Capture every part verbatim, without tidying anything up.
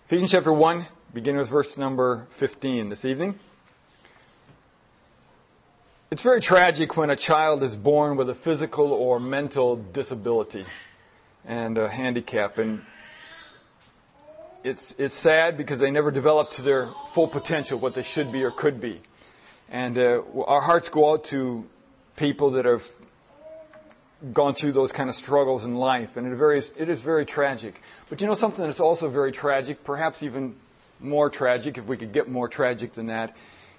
Ephesians chapter one, beginning with verse number fifteen this evening. It's very tragic when a child is born with a physical or mental disability and a handicap. And it's it's sad because they never develop to their full potential, what they should be or could be. And uh, our hearts go out to people that have gone through those kind of struggles in life. And it, very, it is very tragic. But you know something that's also very tragic, perhaps even more tragic, if we could get more tragic than that,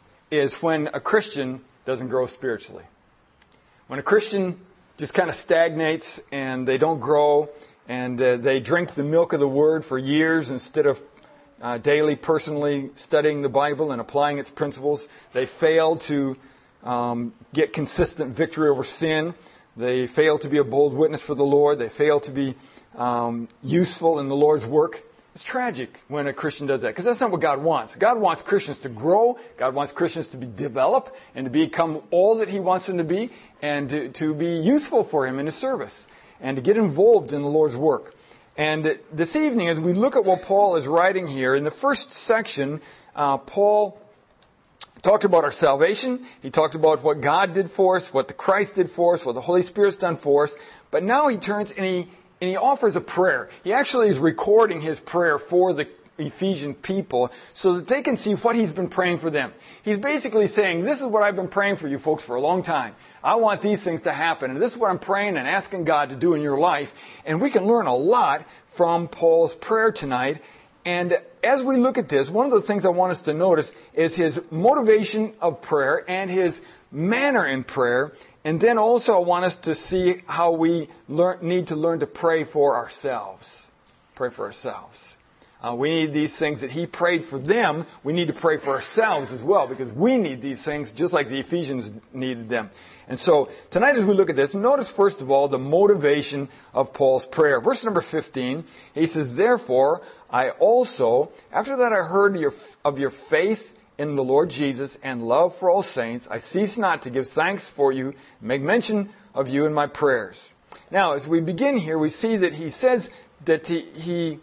is when a Christian doesn't grow spiritually. When a Christian just kind of stagnates and they don't grow and uh, they drink the milk of the Word for years instead of uh, daily, personally studying the Bible and applying its principles. They fail to um, get consistent victory over sin. They fail to be a bold witness for the Lord. They fail to be um, useful in the Lord's work. It's tragic when a Christian does that, because that's not what God wants. God wants Christians to grow. God wants Christians to be develop and to become all that He wants them to be, and to, to be useful for Him in His service, and to get involved in the Lord's work. And this evening, as we look at what Paul is writing here, in the first section, uh, Paul talked about our salvation. He talked about what God did for us, what the Christ did for us, what the Holy Spirit's done for us. But now he turns and he and he offers a prayer. He actually is recording his prayer for the Ephesian people so that they can see what he's been praying for them. He's basically saying, this is what I've been praying for you folks for a long time. I want these things to happen. And this is what I'm praying and asking God to do in your life. And we can learn a lot from Paul's prayer tonight. And as we look at this, one of the things I want us to notice is his motivation of prayer and his manner in prayer. And then also I want us to see how we learn, need to learn to pray for ourselves. Pray for ourselves. Uh, we need these things that he prayed for them. We need to pray for ourselves as well, because we need these things just like the Ephesians needed them. And so tonight as we look at this, notice first of all the motivation of Paul's prayer. Verse number fifteen, he says, therefore, I also, after that I heard your, of your faith in the Lord Jesus and love for all saints, I cease not to give thanks for you, make mention of you in my prayers. Now, as we begin here, we see that he says that he, he,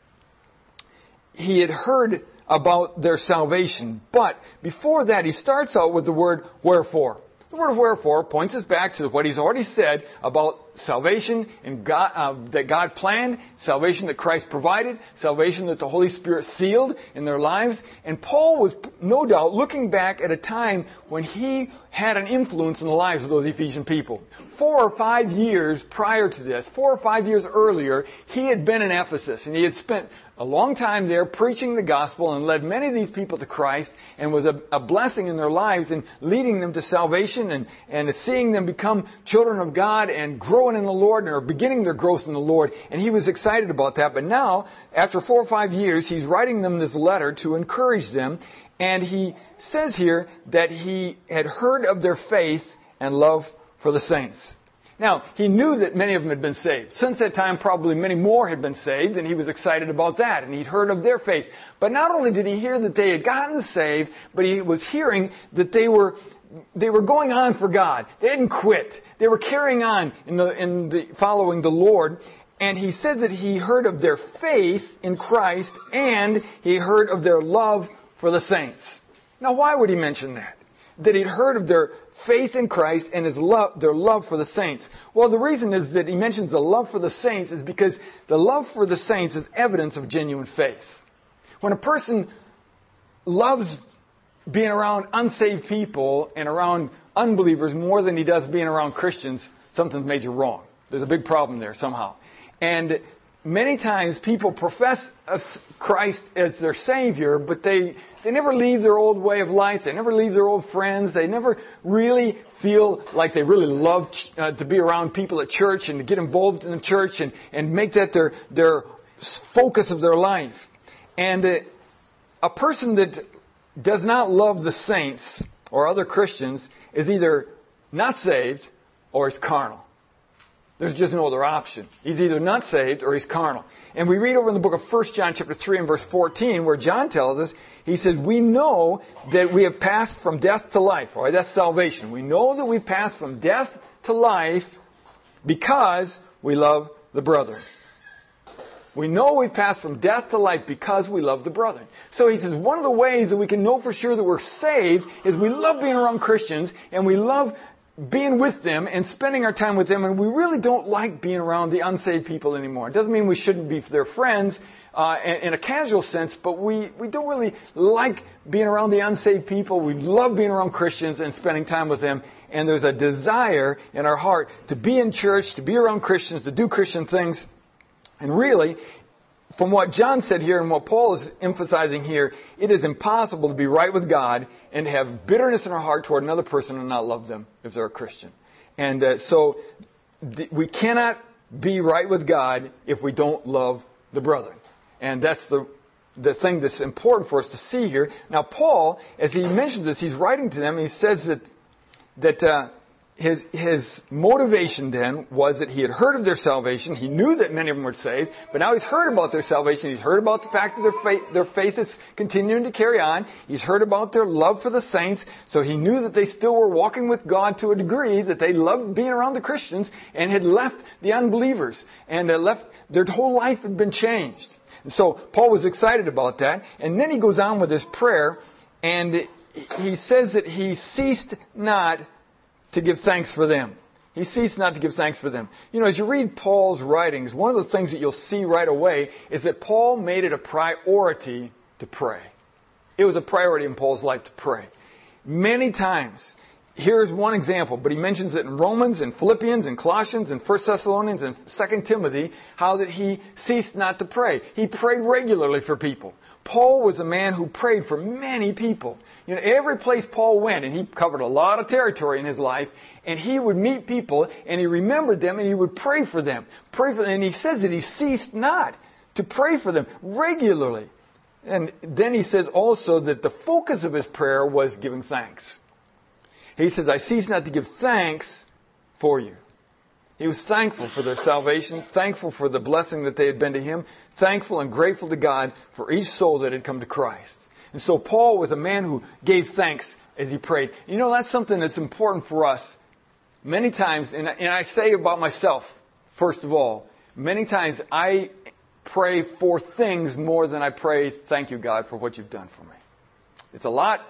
he had heard about their salvation. But before that, he starts out with the word wherefore. The word wherefore points us back to what he's already said about salvation and God, uh, that God planned, salvation that Christ provided, salvation that the Holy Spirit sealed in their lives. And Paul was no doubt looking back at a time when he had an influence in the lives of those Ephesian people. Four or five years prior to this, four or five years earlier, he had been in Ephesus and he had spent a long time there preaching the gospel and led many of these people to Christ and was a, a blessing in their lives and leading them to salvation and, and seeing them become children of God and growing in the Lord and are beginning their growth in the Lord. And he was excited about that. But now, after four or five years, he's writing them this letter to encourage them. And he says here that he had heard of their faith and love for the saints. Now, he knew that many of them had been saved. Since that time, probably many more had been saved, and he was excited about that, and he'd heard of their faith. But not only did he hear that they had gotten saved, but he was hearing that they were they were going on for God. They hadn't quit. They were carrying on in the in the following the Lord. And he said that he heard of their faith in Christ, and he heard of their love for the saints. Now, why would he mention that? That he'd heard of their faith in Christ and his love, their love for the saints. Well, the reason is that he mentions the love for the saints is because the love for the saints is evidence of genuine faith. When a person loves being around unsaved people and around unbelievers more than he does being around Christians, something's major wrong. There's a big problem there somehow. And many times people profess Christ as their Savior, but they, they never leave their old way of life. They never leave their old friends. They never really feel like they really love uh, to be around people at church and to get involved in the church and, and make that their, their focus of their life. And uh, a person that does not love the saints or other Christians is either not saved or is carnal. There's just no other option. He's either not saved or he's carnal. And we read over in the book of First John chapter three and verse fourteen where John tells us, he says, we know that we have passed from death to life. All right, that's salvation. We know that we've passed from death to life because we love the brethren. We know we've passed from death to life because we love the brethren. So he says one of the ways that we can know for sure that we're saved is we love being around Christians and we love being with them and spending our time with them, and we really don't like being around the unsaved people anymore. It doesn't mean we shouldn't be their friends uh, in a casual sense, but we, we don't really like being around the unsaved people. We love being around Christians and spending time with them, and there's a desire in our heart to be in church, to be around Christians, to do Christian things. And really, from what John said here and what Paul is emphasizing here, it is impossible to be right with God and have bitterness in our heart toward another person and not love them if they're a Christian. And uh, so th- we cannot be right with God if we don't love the brethren. And that's the the thing that's important for us to see here. Now, Paul, as he mentions this, he's writing to them, and he says that that uh, his his motivation then was that he had heard of their salvation. He knew that many of them were saved, but now he's heard about their salvation. He's heard about the fact that their faith, their faith is continuing to carry on. He's heard about their love for the saints, so he knew that they still were walking with God to a degree, that they loved being around the Christians and had left the unbelievers, and uh, left their whole life had been changed. And so Paul was excited about that, and then he goes on with his prayer, and he says that he ceased not to give thanks for them. He ceased not to give thanks for them. You know, as you read Paul's writings, one of the things that you'll see right away is that Paul made it a priority to pray. It was a priority in Paul's life to pray. Many times. Here's one example, but he mentions it in Romans and Philippians and Colossians and First Thessalonians and Second Timothy, how that he ceased not to pray. He prayed regularly for people. Paul was a man who prayed for many people. You know, every place Paul went, and he covered a lot of territory in his life, and he would meet people, and he remembered them, and he would pray for them. Pray for them, and he says that he ceased not to pray for them regularly. And then he says also that the focus of his prayer was giving thanks. He says, I cease not to give thanks for you. He was thankful for their salvation, thankful for the blessing that they had been to him, thankful and grateful to God for each soul that had come to Christ. And so Paul was a man who gave thanks as he prayed. You know, that's something that's important for us. Many times, and I say about myself, first of all, many times I pray for things more than I pray, thank you, God, for what you've done for me. It's a lot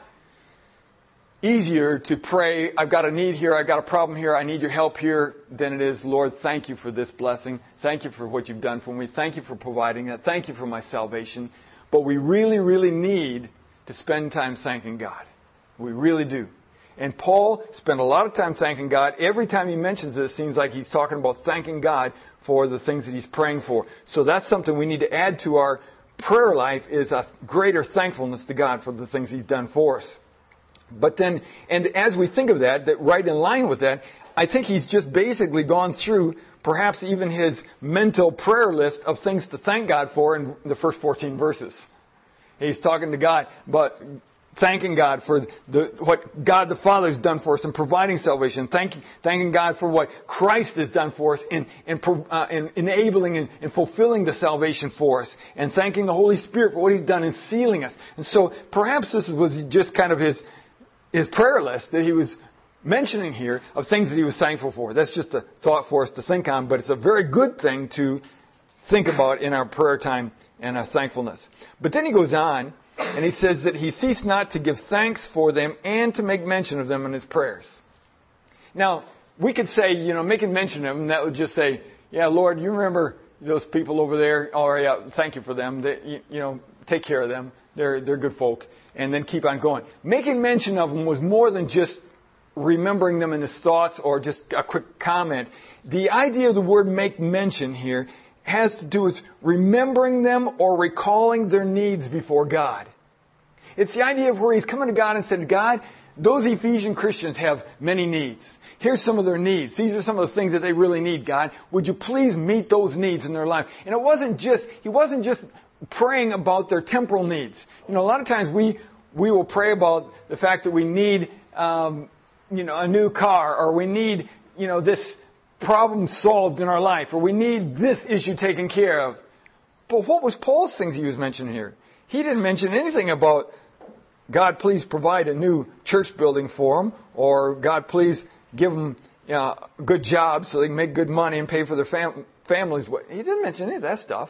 easier to pray, I've got a need here, I've got a problem here, I need your help here, than it is, Lord, thank you for this blessing. Thank you for what you've done for me. Thank you for providing that. Thank you for my salvation. But we really, really need to spend time thanking God. We really do. And Paul spent a lot of time thanking God. Every time he mentions this, it seems like he's talking about thanking God for the things that he's praying for. So that's something we need to add to our prayer life, is a greater thankfulness to God for the things he's done for us. But then, and as we think of that, that right in line with that, I think he's just basically gone through perhaps even his mental prayer list of things to thank God for in the first fourteen verses. He's talking to God, but thanking God for the, what God the Father has done for us in providing salvation. Thank, thanking God for what Christ has done for us in, in, uh, in enabling and, and fulfilling the salvation for us. And thanking the Holy Spirit for what He's done in sealing us. And so perhaps this was just kind of his his prayer list that he was mentioning here of things that he was thankful for. That's just a thought for us to think on, but it's a very good thing to think about in our prayer time and our thankfulness. But then he goes on, and he says that he ceased not to give thanks for them and to make mention of them in his prayers. Now, we could say, you know, making mention of them, that would just say, yeah, Lord, you remember those people over there? Oh, yeah, thank you for them. They, you, you know, take care of them. They're, they're good folk. And then keep on going. Making mention of them was more than just remembering them in his thoughts or just a quick comment. The idea of the word make mention here has to do with remembering them or recalling their needs before God. It's the idea of where he's coming to God and said, God, those Ephesian Christians have many needs. Here's some of their needs. These are some of the things that they really need, God. Would you please meet those needs in their life? And it wasn't just, he wasn't just praying about their temporal needs. You know, a lot of times we we will pray about the fact that we need, um, you know, a new car, or we need, you know, this problem solved in our life, or we need this issue taken care of. But what was Paul's things he was mentioning here? He didn't mention anything about, God, please provide a new church building for them, or God, please give them, you know, a good job so they can make good money and pay for their fam- families. He didn't mention any of that stuff.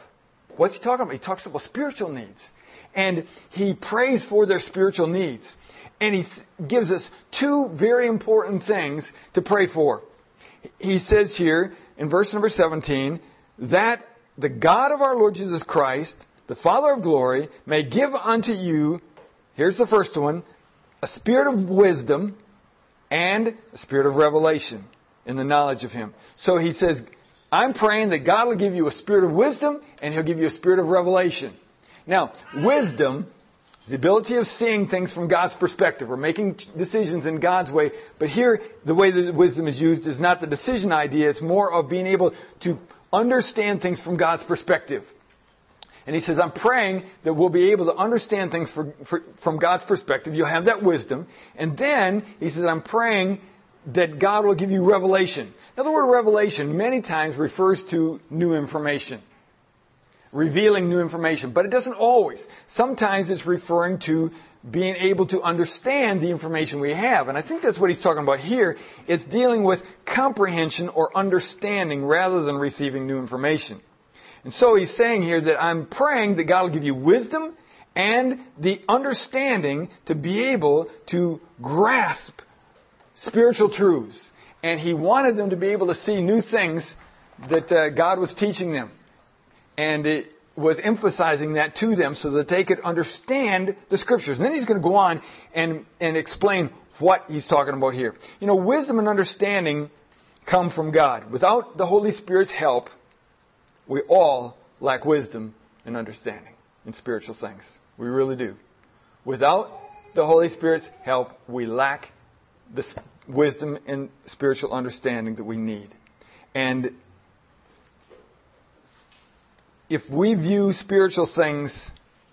What's he talking about? He talks about spiritual needs. And he prays for their spiritual needs. And he gives us two very important things to pray for. He says here in verse number seventeen, that the God of our Lord Jesus Christ, the Father of glory, may give unto you, here's the first one, a spirit of wisdom and a spirit of revelation in the knowledge of Him. So he says, I'm praying that God will give you a spirit of wisdom and He'll give you a spirit of revelation. Now, wisdom is the ability of seeing things from God's perspective or making decisions in God's way. But here, the way that wisdom is used is not the decision idea. It's more of being able to understand things from God's perspective. And he says, I'm praying that we'll be able to understand things for, for, from God's perspective. You'll have that wisdom. And then, he says, I'm praying that God will give you revelation. Now, the word revelation many times refers to new information. Revealing new information. But it doesn't always. Sometimes it's referring to being able to understand the information we have. And I think that's what he's talking about here. It's dealing with comprehension or understanding rather than receiving new information. And so he's saying here that I'm praying that God will give you wisdom and the understanding to be able to grasp spiritual truths. And he wanted them to be able to see new things that uh, God was teaching them. And it was emphasizing that to them so that they could understand the Scriptures. And then he's going to go on and, and explain what he's talking about here. You know, wisdom and understanding come from God. Without the Holy Spirit's help, we all lack wisdom and understanding in spiritual things. We really do. Without the Holy Spirit's help, we lack the wisdom and spiritual understanding that we need. And if we view spiritual things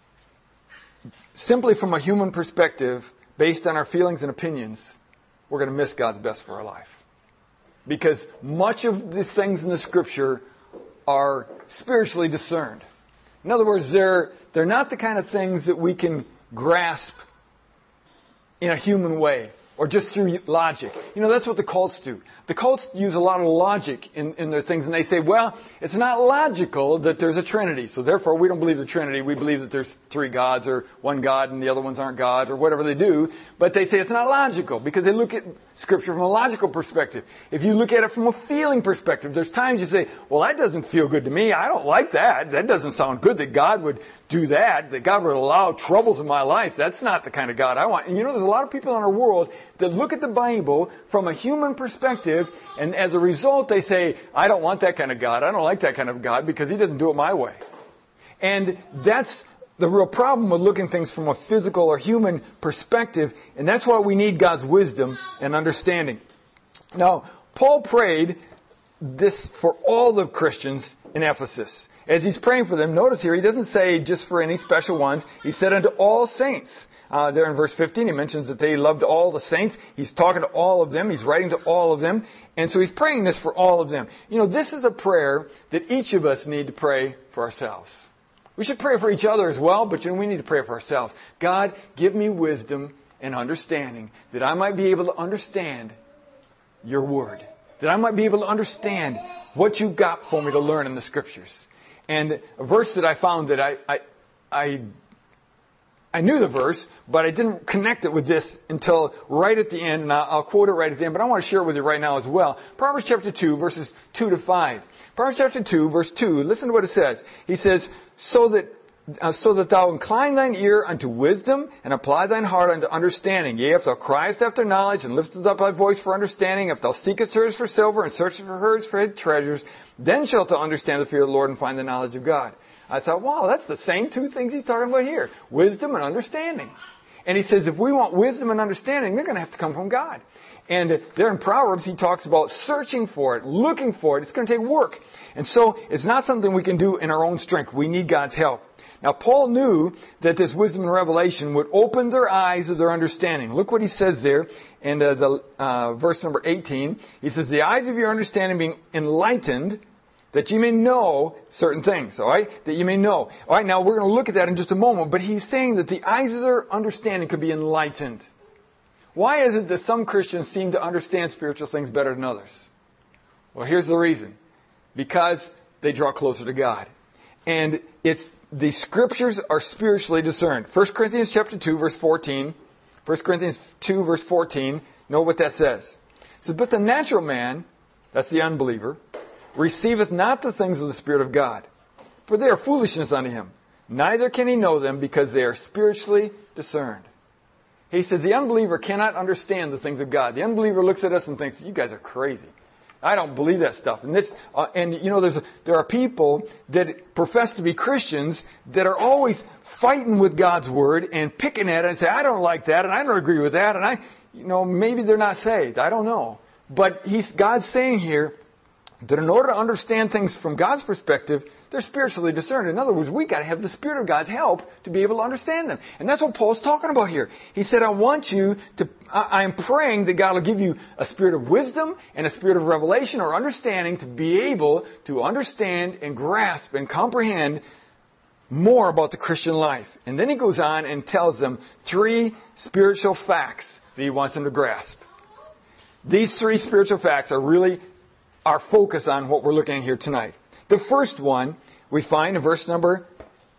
simply from a human perspective, based on our feelings and opinions, we're going to miss God's best for our life. Because much of these things in the Scripture are spiritually discerned. In other words, they're, they're not the kind of things that we can grasp in a human way or just through logic. You know, that's what the cults do. The cults use a lot of logic in, in their things, and they say, well, it's not logical that there's a Trinity, so therefore we don't believe the Trinity. We believe that there's three gods or one God and the other ones aren't gods or whatever they do. But they say it's not logical because they look at Scripture from a logical perspective. If you look at it from a feeling perspective, there's times you say, well, that doesn't feel good to me. I don't like that. That doesn't sound good that God would do that, that God would allow troubles in my life. That's not the kind of God I want. And you know, there's a lot of people in our world that look at the Bible from a human perspective, and as a result they say, I don't want that kind of God. I don't like that kind of God because He doesn't do it my way. And that's the real problem with looking at things from a physical or human perspective, and that's why we need God's wisdom and understanding. Now, Paul prayed this for all the Christians in Ephesus. As he's praying for them, notice here, he doesn't say just for any special ones. He said unto all saints. Uh, there in verse fifteen, he mentions that they loved all the saints. He's talking to all of them. He's writing to all of them. And so he's praying this for all of them. You know, this is a prayer that each of us need to pray for ourselves. We should pray for each other as well, but you know, we need to pray for ourselves. God, give me wisdom and understanding that I might be able to understand your word. That I might be able to understand what you've got for me to learn in the Scriptures. And a verse that I found that I, I, I, I knew the verse, but I didn't connect it with this until right at the end, and I'll, I'll quote it right at the end, but I want to share it with you right now as well. Proverbs chapter two, verses two to five. Proverbs chapter two, verse two, listen to what it says. He says, so that Uh, so that thou incline thine ear unto wisdom, and apply thine heart unto understanding. Yea, if thou criest after knowledge, and liftest up thy voice for understanding, if thou seekest hers for silver, and searchest for hers for hid treasures, then shalt thou understand the fear of the Lord, and find the knowledge of God. I thought, wow, that's the same two things he's talking about here. Wisdom and understanding. And he says, if we want wisdom and understanding, they're going to have to come from God. And there in Proverbs, he talks about searching for it, looking for it. It's going to take work. And so, it's not something we can do in our own strength. We need God's help. Now, Paul knew that this wisdom and revelation would open their eyes of their understanding. Look what he says there in uh, the uh, verse number eighteen. He says, the eyes of your understanding being enlightened, that you may know certain things, all right? That you may know. All right, now we're going to look at that in just a moment, but he's saying that the eyes of their understanding could be enlightened. Why is it that some Christians seem to understand spiritual things better than others? Well, here's the reason. Because they draw closer to God. And it's the Scriptures are spiritually discerned. First Corinthians chapter two, verse fourteen. First Corinthians two, verse fourteen. Know what that says. It says, but the natural man, that's the unbeliever, receiveth not the things of the Spirit of God, for they are foolishness unto him. Neither can he know them, because they are spiritually discerned. He says the unbeliever cannot understand the things of God. The unbeliever looks at us and thinks, you guys are crazy. I don't believe that stuff. And this, uh, and you know, there's a, there are people that profess to be Christians that are always fighting with God's Word and picking at it and say, I don't like that, and I don't agree with that, and I, you know, maybe they're not saved. I don't know. But he's, God's saying here that in order to understand things from God's perspective, they're spiritually discerned. In other words, we've got to have the Spirit of God's help to be able to understand them. And that's what Paul's talking about here. He said, I want you to, I am praying that God will give you a spirit of wisdom and a spirit of revelation or understanding to be able to understand and grasp and comprehend more about the Christian life. And then he goes on and tells them three spiritual facts that he wants them to grasp. These three spiritual facts are really our focus on what we're looking at here tonight. The first one we find in verse number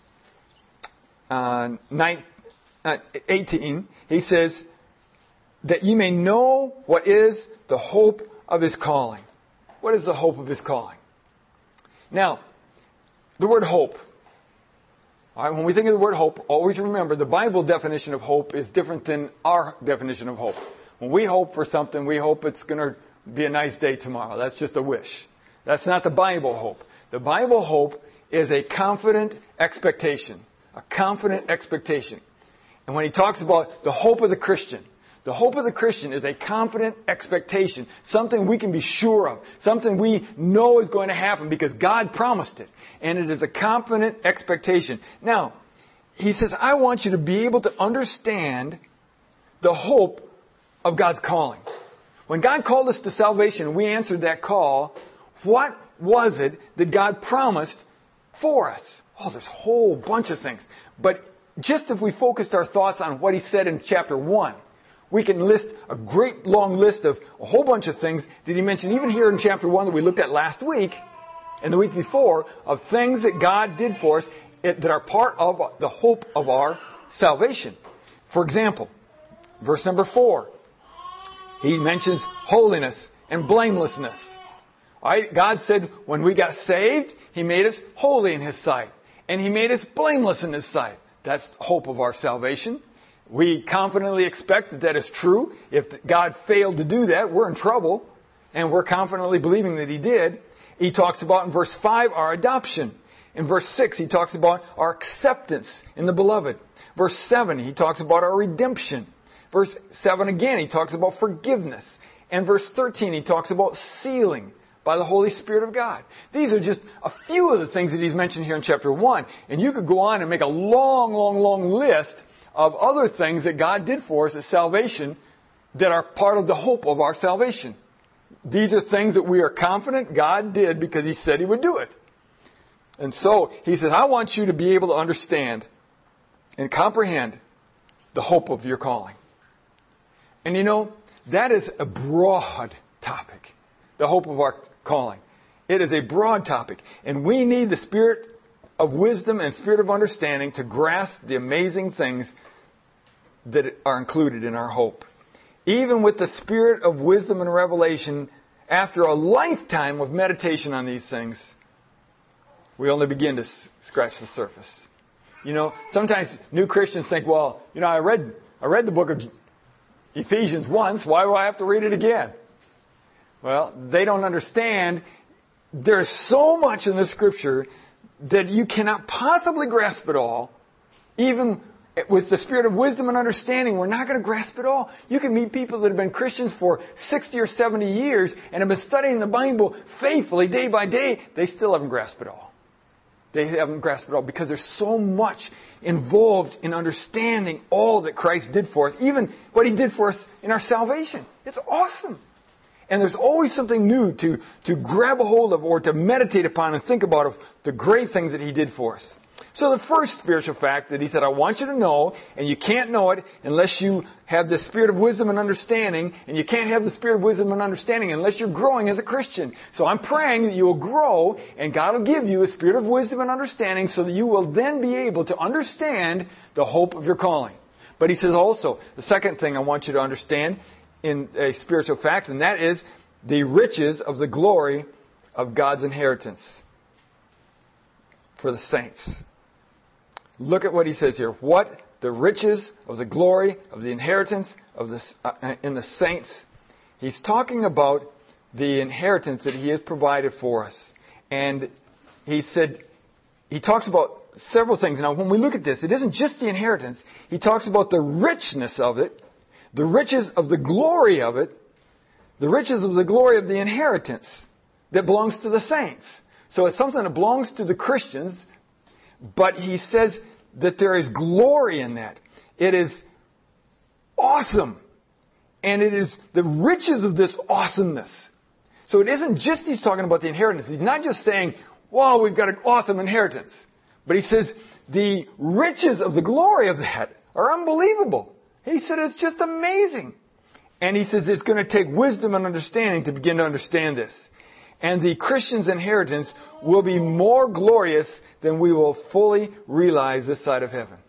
uh, nine, uh, eighteen. He says, that you may know what is the hope of his calling. What is the hope of his calling? Now, the word hope. All right, when we think of the word hope, always remember the Bible definition of hope is different than our definition of hope. When we hope for something, we hope it's going to be a nice day tomorrow. That's just a wish. That's not the Bible hope. The Bible hope is a confident expectation. A confident expectation. And when he talks about the hope of the Christian, the hope of the Christian is a confident expectation. Something we can be sure of. Something we know is going to happen because God promised it. And it is a confident expectation. Now, he says, I want you to be able to understand the hope of God's calling. When God called us to salvation and we answered that call, what was it that God promised for us? Oh, there's a whole bunch of things. But just if we focused our thoughts on what he said in chapter one, we can list a great long list of a whole bunch of things that he mentioned even here in chapter one that we looked at last week and the week before of things that God did for us that are part of the hope of our salvation. For example, verse number four. He mentions holiness and blamelessness. All right? God said when we got saved, he made us holy in his sight. And he made us blameless in his sight. That's the hope of our salvation. We confidently expect that that is true. If God failed to do that, we're in trouble. And we're confidently believing that he did. He talks about in verse five our adoption. In verse six, he talks about our acceptance in the beloved. Verse seven, he talks about our redemption. Verse seven again, he talks about forgiveness. And verse thirteen, he talks about sealing by the Holy Spirit of God. These are just a few of the things that he's mentioned here in chapter one. And you could go on and make a long, long, long list of other things that God did for us at salvation that are part of the hope of our salvation. These are things that we are confident God did because he said he would do it. And so, he says, I want you to be able to understand and comprehend the hope of your calling. And you know, that is a broad topic, the hope of our calling. It is a broad topic. And we need the spirit of wisdom and spirit of understanding to grasp the amazing things that are included in our hope. Even with the spirit of wisdom and revelation, after a lifetime of meditation on these things, we only begin to scratch the surface. You know, sometimes new Christians think, well, you know, I read, I read the book of Ephesians once, why do I have to read it again? Well, they don't understand there's so much in the Scripture that you cannot possibly grasp it all. Even with the spirit of wisdom and understanding, we're not going to grasp it all. You can meet people that have been Christians for sixty or seventy years and have been studying the Bible faithfully day by day. They still haven't grasped it all. They haven't grasped it all because there's so much involved in understanding all that Christ did for us, even what he did for us in our salvation. It's awesome. And there's always something new to, to grab a hold of or to meditate upon and think about of the great things that he did for us. So the first spiritual fact that he said, I want you to know, and you can't know it unless you have the spirit of wisdom and understanding, and you can't have the spirit of wisdom and understanding unless you're growing as a Christian. So I'm praying that you will grow, and God will give you a spirit of wisdom and understanding so that you will then be able to understand the hope of your calling. But he says also, the second thing I want you to understand in a spiritual fact, and that is the riches of the glory of God's inheritance for the saints. Look at what he says here. What the riches of the glory of the inheritance of the uh, in the saints. He's talking about the inheritance that he has provided for us. And he said, he talks about several things. Now, when we look at this, it isn't just the inheritance. He talks about the richness of it, the riches of the glory of it, the riches of the glory of the inheritance that belongs to the saints. So it's something that belongs to the Christians, but he says that there is glory in that. It is awesome. And it is the riches of this awesomeness. So it isn't just he's talking about the inheritance. He's not just saying, wow, we've got an awesome inheritance. But he says the riches of the glory of that are unbelievable. He said it's just amazing. And he says it's going to take wisdom and understanding to begin to understand this. And the Christian's inheritance will be more glorious than we will fully realize this side of heaven.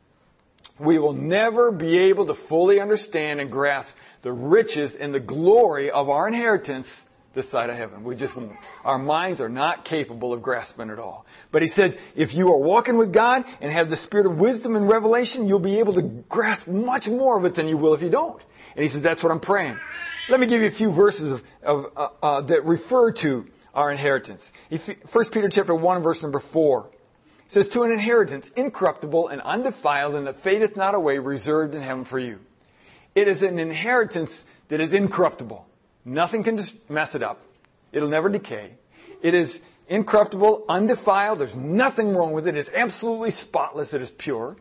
We will never be able to fully understand and grasp the riches and the glory of our inheritance this side of heaven. We just won't. Our minds are not capable of grasping it all. But he says, if you are walking with God and have the spirit of wisdom and revelation, you'll be able to grasp much more of it than you will if you don't. And he says, that's what I'm praying. Let me give you a few verses of, of uh, uh, that refer to our inheritance. First Peter chapter one, verse number four. It says, to an inheritance incorruptible and undefiled and that fadeth not away, reserved in heaven for you. It is an inheritance that is incorruptible. Nothing can just mess it up. It'll never decay. It is incorruptible, undefiled. There's nothing wrong with it. It's absolutely spotless. It is pure.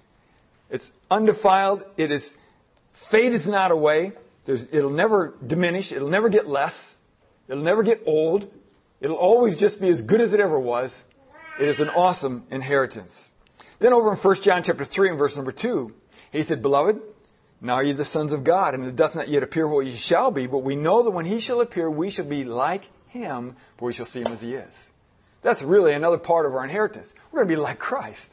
It's undefiled. It is fades not away. There's, it'll never diminish. It'll never get less. It'll never get old. It'll always just be as good as it ever was. It is an awesome inheritance. Then over in First John chapter three and verse number two, he said, Beloved, now are ye the sons of God, and it doth not yet appear what ye shall be, but we know that when he shall appear, we shall be like him, for we shall see him as he is. That's really another part of our inheritance. We're going to be like Christ.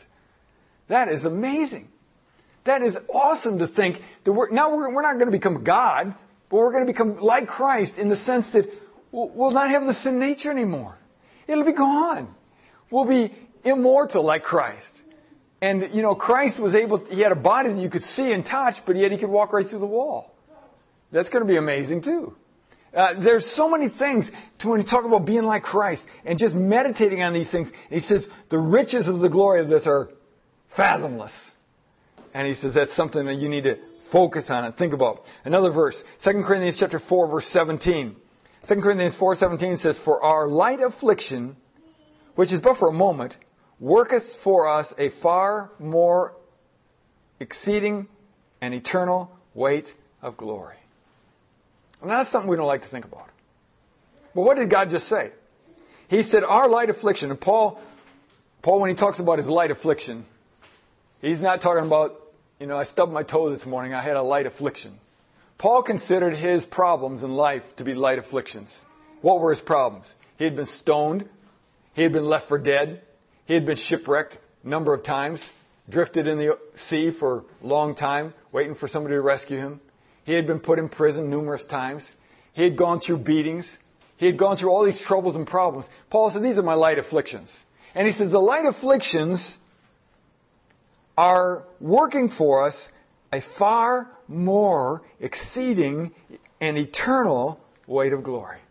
That is amazing. That is awesome to think that we're, now we're, we're not going to become God, but we're going to become like Christ in the sense that we'll, we'll not have the sin nature anymore. It'll be gone. We'll be immortal like Christ. And, you know, Christ was able, he had a body that you could see and touch, but yet he could walk right through the wall. That's going to be amazing too. Uh, there's so many things to when you talk about being like Christ and just meditating on these things. And he says the riches of the glory of this are fathomless. And he says that's something that you need to focus on and think about. Another verse, Second Corinthians chapter four, verse seventeen. Second Corinthians four seventeen says, For our light affliction, which is but for a moment, worketh for us a far more exceeding and eternal weight of glory. And that's something we don't like to think about. But what did God just say? He said, our light affliction. And Paul, Paul, when he talks about his light affliction, he's not talking about, you know, I stubbed my toe this morning, I had a light affliction. Paul considered his problems in life to be light afflictions. What were his problems? He had been stoned. He had been left for dead. He had been shipwrecked a number of times, drifted in the sea for a long time, waiting for somebody to rescue him. He had been put in prison numerous times. He had gone through beatings. He had gone through all these troubles and problems. Paul said, these are my light afflictions. And he says, the light afflictions are working for us a far more exceeding and eternal weight of glory.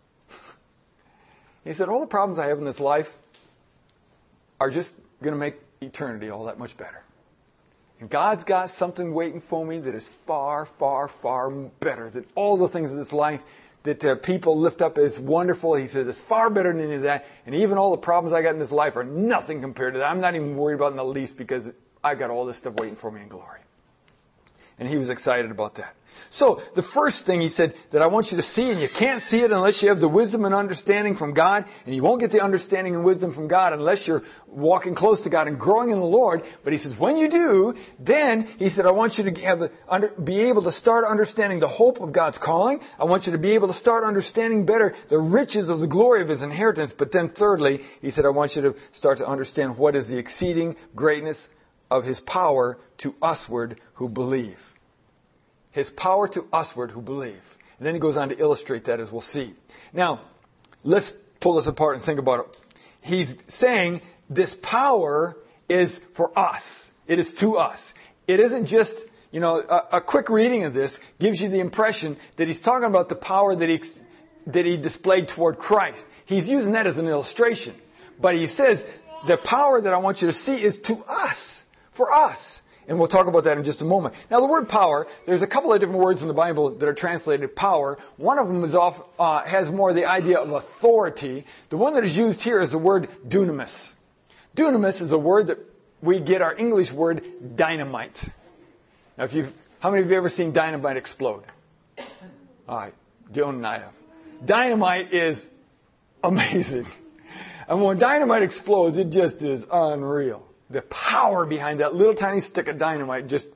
He said, all the problems I have in this life are just going to make eternity all that much better. And God's got something waiting for me that is far, far, far better than all the things of this life that uh, people lift up as wonderful. He says it's far better than any of that. And even all the problems I got in this life are nothing compared to that. I'm not even worried about it in the least because I've got all this stuff waiting for me in glory. And he was excited about that. So the first thing he said that I want you to see, and you can't see it unless you have the wisdom and understanding from God, and you won't get the understanding and wisdom from God unless you're walking close to God and growing in the Lord. But he says, when you do, then he said, I want you to have the, under, be able to start understanding the hope of God's calling. I want you to be able to start understanding better the riches of the glory of His inheritance. But then thirdly, he said, I want you to start to understand what is the exceeding greatness of His power to usward who believe. His power to usward who believe. And then he goes on to illustrate that, as we'll see. Now, let's pull this apart and think about it. He's saying this power is for us. It is to us. It isn't just, you know, a, a quick reading of this gives you the impression that he's talking about the power that he, that he displayed toward Christ. He's using that as an illustration. But he says the power that I want you to see is to us, for us. And we'll talk about that in just a moment. Now, the word power, there's a couple of different words in the Bible that are translated power. One of them is off, uh, has more the idea of authority. The one that is used here is the word dunamis. Dunamis is a word that we get our English word dynamite. Now, if you, how many of you have ever seen dynamite explode? All right, Joan and I have. Dynamite is amazing. And when dynamite explodes, it just is unreal. The power behind that little tiny stick of dynamite just...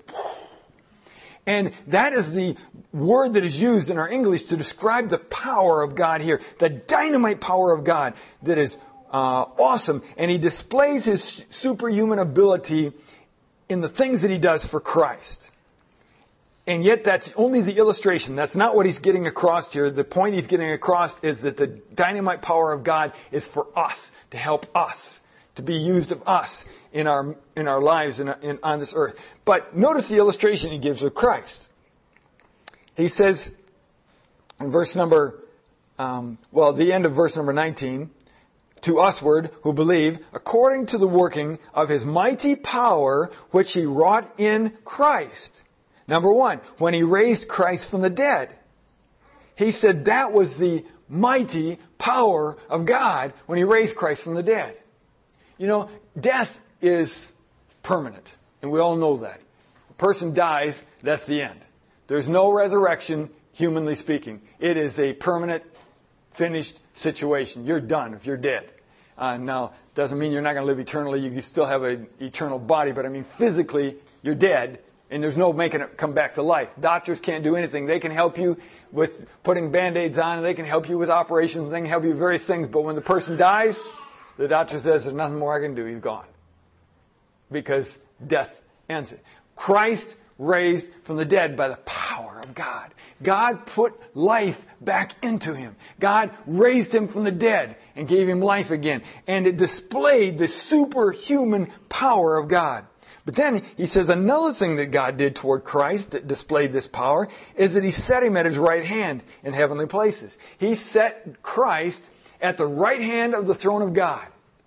And that is the word that is used in our English to describe the power of God here. The dynamite power of God that is uh, awesome. And He displays His superhuman ability in the things that He does for Christ. And yet that's only the illustration. That's not what He's getting across here. The point He's getting across is that the dynamite power of God is for us, to help us, to be used of us in our in our lives in, in, on this earth. But notice the illustration He gives of Christ. He says in verse number, um, well, the end of verse number nineteen, to usward who believe, according to the working of His mighty power, which He wrought in Christ. Number one, when He raised Christ from the dead. He said that was the mighty power of God when He raised Christ from the dead. You know, death is permanent, and we all know that. A person dies, that's the end. There's no resurrection, humanly speaking. It is a permanent, finished situation. You're done if you're dead. Uh, now, doesn't mean you're not going to live eternally. You still have an eternal body, but I mean, physically, you're dead, and there's no making it come back to life. Doctors can't do anything. They can help you with putting Band-Aids on, and they can help you with operations, they can help you with various things, but when the person dies, the doctor says, there's nothing more I can do. He's gone. Because death ends it. Christ raised from the dead by the power of God. God put life back into Him. God raised Him from the dead and gave Him life again. And it displayed the superhuman power of God. But then he says another thing that God did toward Christ that displayed this power is that He set Him at His right hand in heavenly places. He set Christ at the right hand of the throne of God.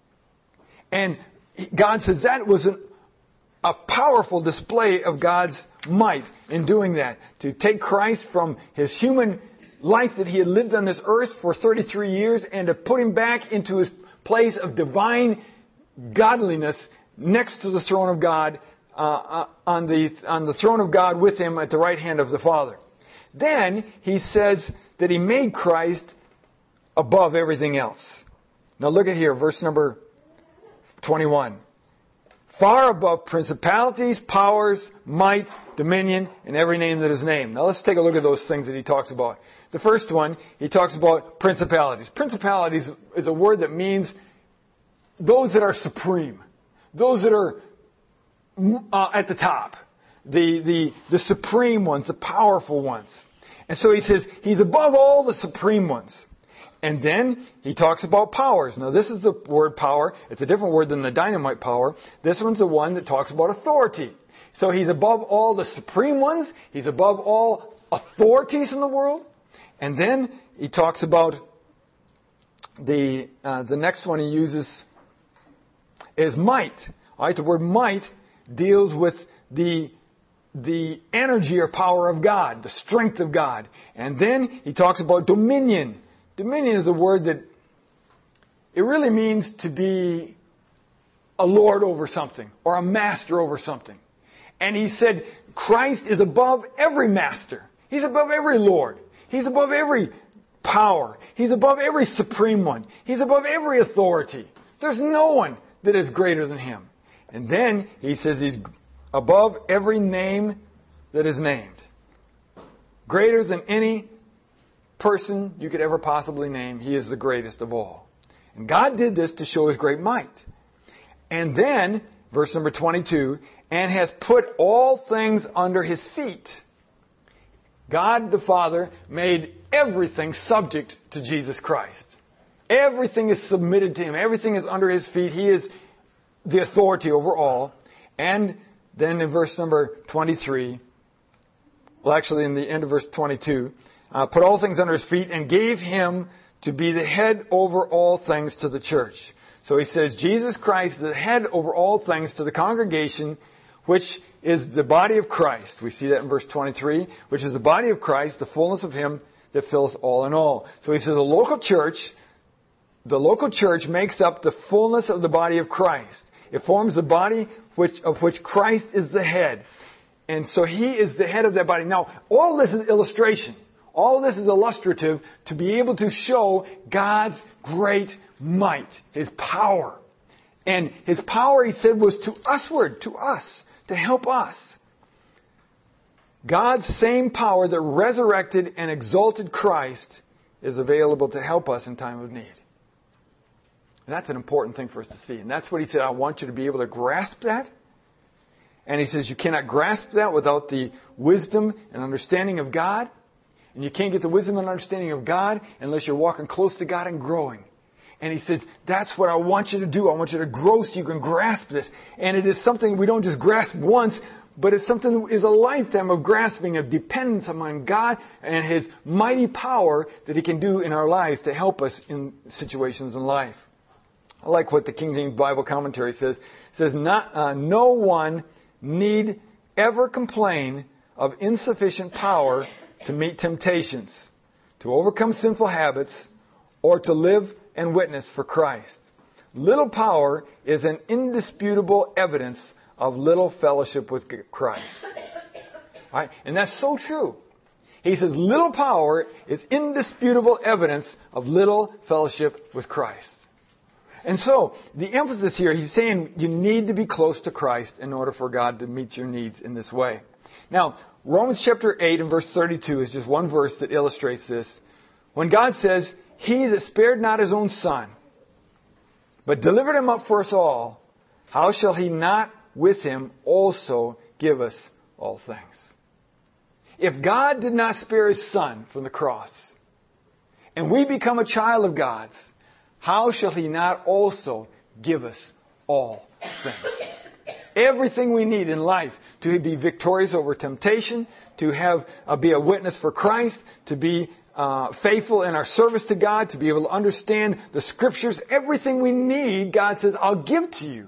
And God says that was an, a powerful display of God's might in doing that. To take Christ from His human life that He had lived on this earth for thirty-three years and to put Him back into His place of divine godliness next to the throne of God, uh, on the on the throne of God with Him at the right hand of the Father. Then He says that He made Christ above everything else. Now look at here, verse number twenty-one. Far above principalities, powers, might, dominion, and every name that is named. Now let's take a look at those things that he talks about. The first one, he talks about principalities. Principalities is a word that means those that are supreme. Those that are uh, at the top. The, the, the supreme ones, the powerful ones. And so he says, He's above all the supreme ones. And then he talks about powers. Now this is the word power. It's a different word than the dynamite power. This one's the one that talks about authority. So He's above all the supreme ones. He's above all authorities in the world. And then he talks about the uh, the next one he uses is might. All right, the word might deals with the the energy or power of God, the strength of God. And then he talks about dominion. Dominion is a word that it really means to be a lord over something or a master over something. And he said Christ is above every master. He's above every Lord. He's above every power. He's above every supreme one. He's above every authority. There's no one that is greater than him. And then he says he's above every name that is named. Greater than any person you could ever possibly name. He is the greatest of all. And God did this to show his great might. And then, verse number twenty-two, and has put all things under his feet. God the Father made everything subject to Jesus Christ. Everything is submitted to him. Everything is under his feet. He is the authority over all. And then in verse number twenty-three, well actually in the end of verse twenty-two, uh, put all things under his feet and gave him to be the head over all things to the church. So he says Jesus Christ, the head over all things to the congregation, which is the body of Christ. We see that in verse twenty-three, which is the body of Christ, the fullness of him that fills all in all. So he says the local church, the local church makes up the fullness of the body of Christ. It forms the body which, of which Christ is the head. And so he is the head of that body. Now, all this is illustration. All this is illustrative to be able to show God's great might, his power. And his power, he said, was to usward, to us, to help us. God's same power that resurrected and exalted Christ is available to help us in time of need. And that's an important thing for us to see. And that's what he said, I want you to be able to grasp that. And he says you cannot grasp that without the wisdom and understanding of God. And you can't get the wisdom and understanding of God unless you're walking close to God and growing. And he says, that's what I want you to do. I want you to grow so you can grasp this. And it is something we don't just grasp once, but it's something that is a lifetime of grasping, of dependence upon God and his mighty power that he can do in our lives to help us in situations in life. I like what the King James Bible commentary says. It says, Not, uh, no one need ever complain of insufficient power to meet temptations, to overcome sinful habits, or to live and witness for Christ. Little power is an indisputable evidence of little fellowship with Christ. All right? And that's so true. He says little power is indisputable evidence of little fellowship with Christ. And so, the emphasis here, he's saying you need to be close to Christ in order for God to meet your needs in this way. Now, Romans chapter eight and verse thirty-two is just one verse that illustrates this. When God says, He that spared not his own son, but delivered him up for us all, how shall he not with him also give us all things? If God did not spare his son from the cross, and we become a child of God's, how shall he not also give us all things? Everything we need in life to be victorious over temptation, to have uh, be a witness for Christ, to be uh, faithful in our service to God, to be able to understand the Scriptures, everything we need, God says, I'll give to you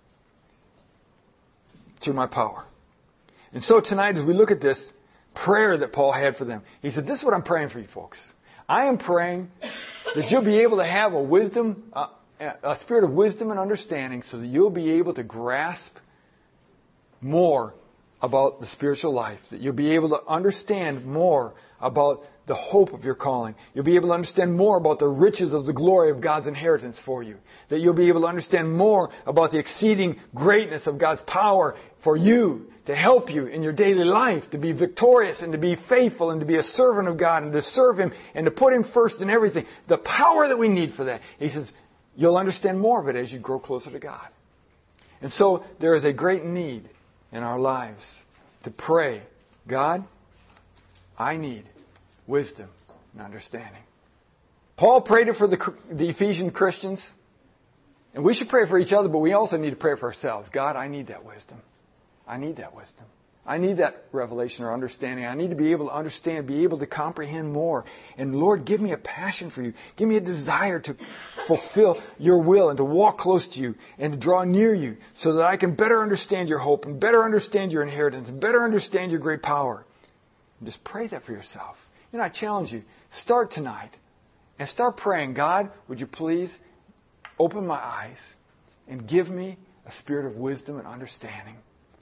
through my power. And so tonight, as we look at this prayer that Paul had for them, he said, this is what I'm praying for you folks. I am praying that you'll be able to have a wisdom, uh, a spirit of wisdom and understanding so that you'll be able to grasp more about the spiritual life, that you'll be able to understand more about the hope of your calling. You'll be able to understand more about the riches of the glory of God's inheritance for you. That you'll be able to understand more about the exceeding greatness of God's power for you, to help you in your daily life, to be victorious and to be faithful and to be a servant of God and to serve Him and to put Him first in everything. The power that we need for that. He says, you'll understand more of it as you grow closer to God. And so there is a great need in our lives to pray, God, I need wisdom and understanding. Paul prayed it for the, the Ephesian Christians. And we should pray for each other, but we also need to pray for ourselves. God, I need that wisdom. I need that wisdom. I need that revelation or understanding. I need to be able to understand, be able to comprehend more. And Lord, give me a passion for you. Give me a desire to fulfill your will and to walk close to you and to draw near you so that I can better understand your hope and better understand your inheritance and better understand your great power. And just pray that for yourself. You know, I challenge you, start tonight and start praying, God, would you please open my eyes and give me a spirit of wisdom and understanding.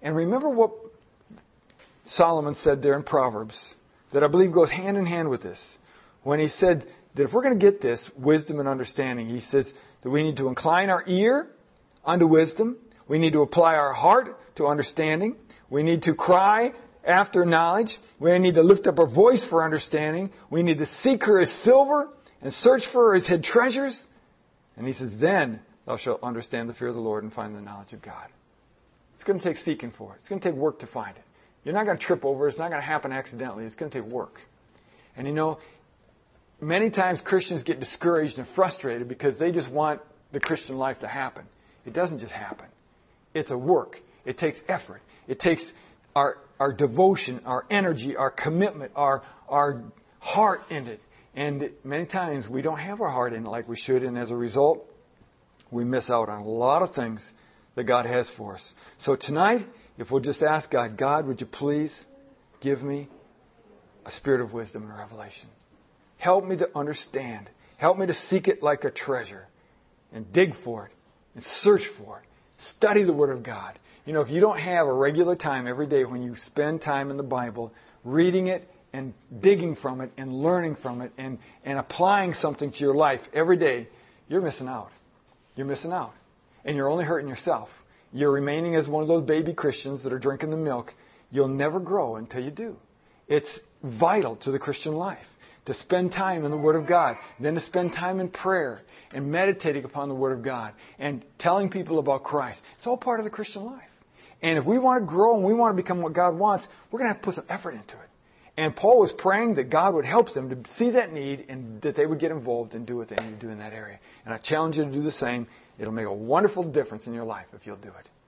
And remember what Solomon said there in Proverbs, that I believe goes hand in hand with this. When he said that if we're going to get this, wisdom and understanding, he says that we need to incline our ear unto wisdom. We need to apply our heart to understanding. We need to cry after knowledge. We need to lift up our voice for understanding. We need to seek her as silver and search for her as hid treasures. And he says, then thou shalt understand the fear of the Lord and find the knowledge of God. It's going to take seeking for it. It's going to take work to find it. You're not going to trip over it. It's not going to happen accidentally. It's going to take work. And you know, many times Christians get discouraged and frustrated because they just want the Christian life to happen. It doesn't just happen. It's a work. It takes effort. It takes our our devotion, our energy, our commitment, our our heart in it. And many times we don't have our heart in it like we should, and as a result, we miss out on a lot of things that God has for us. So tonight, if we'll just ask God, God, would you please give me a spirit of wisdom and revelation? Help me to understand. Help me to seek it like a treasure and dig for it and search for it. Study the Word of God. You know, if you don't have a regular time every day when you spend time in the Bible, reading it and digging from it and learning from it and, and applying something to your life every day, you're missing out. You're missing out. And you're only hurting yourself. You're remaining as one of those baby Christians that are drinking the milk. You'll never grow until you do. It's vital to the Christian life to spend time in the Word of God, then to spend time in prayer and meditating upon the Word of God and telling people about Christ. It's all part of the Christian life. And if we want to grow and we want to become what God wants, we're going to have to put some effort into it. And Paul was praying that God would help them to see that need and that they would get involved and do what they need to do in that area. And I challenge you to do the same. It'll make a wonderful difference in your life if you'll do it.